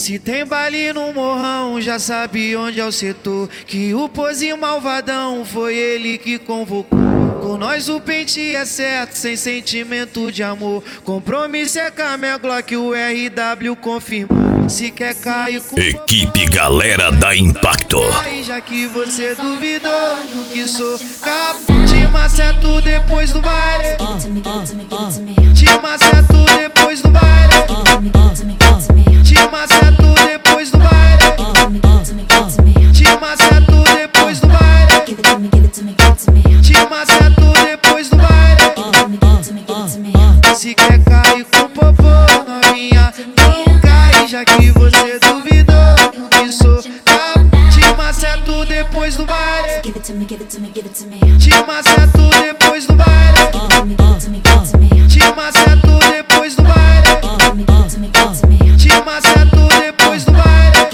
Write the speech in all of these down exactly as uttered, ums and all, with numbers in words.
Se tem baile no morrão, já sabe onde é o setor. Que o pozinho malvadão foi ele que convocou. Com nós o pente é certo, sem sentimento de amor. Compromisso é com a minha Glock, o R W confirmou. Se quer cair com Equipe Galera da Impacto. Já que você duvidou do que sou capaz. Te maceto depois do baile. Te maceto depois do baile. Te maceto depois do baile. Te maceto depois do baile. Te maceto depois do baile. Se quer cair com popô, novinha, não cai. Já que você duvidou do que sou capaz. Te maceto depois do baile. Te maceto depois do baile. Te maceto depois do baile. Te maceto depois do baile.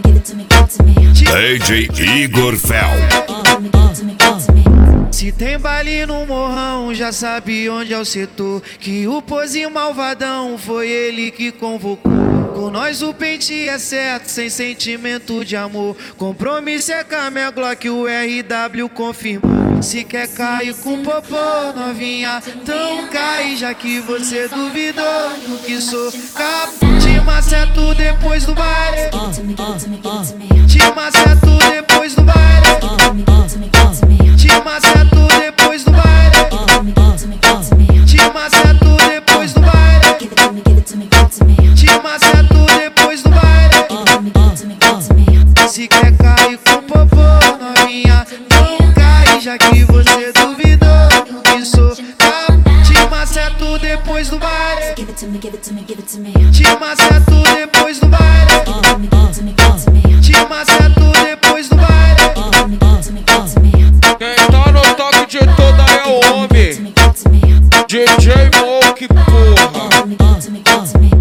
D J Igor Fel. Se tem baile no morrão, já sabe onde é o setor. Que o pozinho malvadão foi ele que convocou. Com nós o pente é certo, sem sentimento de amor. Compromisso é com a minha Glock, o R W confirmou. Se quer cair com popô, novinha, então cai. Já que você duvidou do que sou capaz. Te maceto depois do baile. Te maceto depois do baile. Te maceto depois do baile. Te maceto depois do baile. Te maceto depois do baile. Se quer cair com popô, novinha, não cai. Já que você duvidou do que sou capaz. Te maceto depois do baile. Te maceto depois do baile. Te maceto depois do baile. Quem tá no toque de toda é o homem D J Moke, porra.